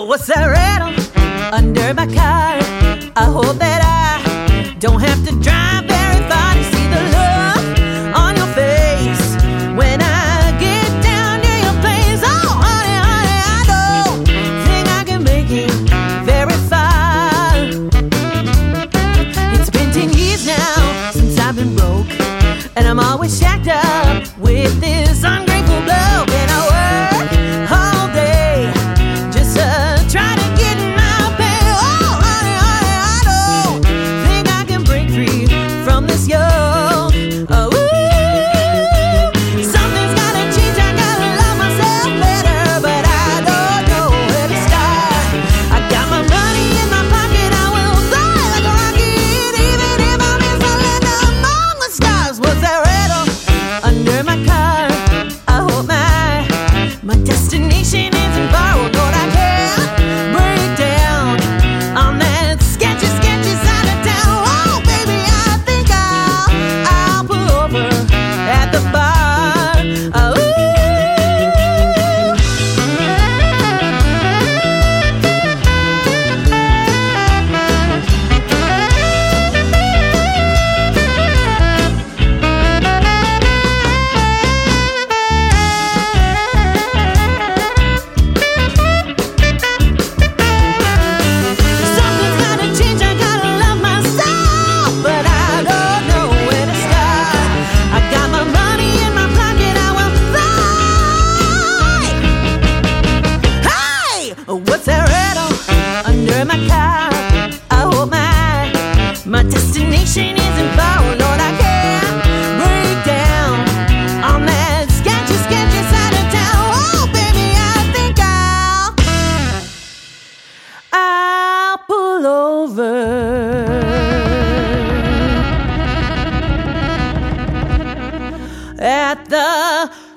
What's that rattle under my car? I hope that I don't have to drive very far to see the look on your face when I get down near your place. Oh, honey, honey, I don't think I can make it very far. It's been 10 years now since I've been broke, and I'm always shacked up with this ungrateful bloke. And I work all day just to try to get my pay. Oh, honey, honey, I don't think I can break free from this yoke. Oh, ooh, something's gotta change. I gotta love myself better, but I don't know where to start. I got my money in my pocket, I will fly like a rocket, even if I miss a land among the stars. What's that rattle under my car? I hope my destination isn't far. Oh, Lord, I can't break down on that sketchy side of town. Oh, baby, I think I'll pull over at the bar. Oh, something's gotta change. I gotta love myself, but I don't know where to start. I got my money in my pocket, I will fly. Hey, what's that rattle under my car? I hope my destination isn't far. Oh, Lord, I can't break down on that sketchy side of town. Oh, baby, I think I'll pull over at the